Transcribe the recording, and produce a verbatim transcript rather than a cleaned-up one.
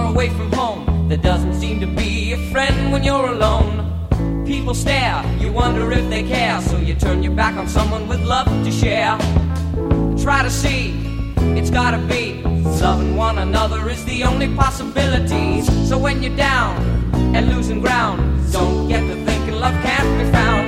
away from home. There doesn't seem to be a friend when you're alone. People stare, you wonder if they care, so you turn your back on someone with love to share. Try to see, it's gotta be, loving one another is the only possibility. So when you're down and losing ground, don't get to thinking love can't be found.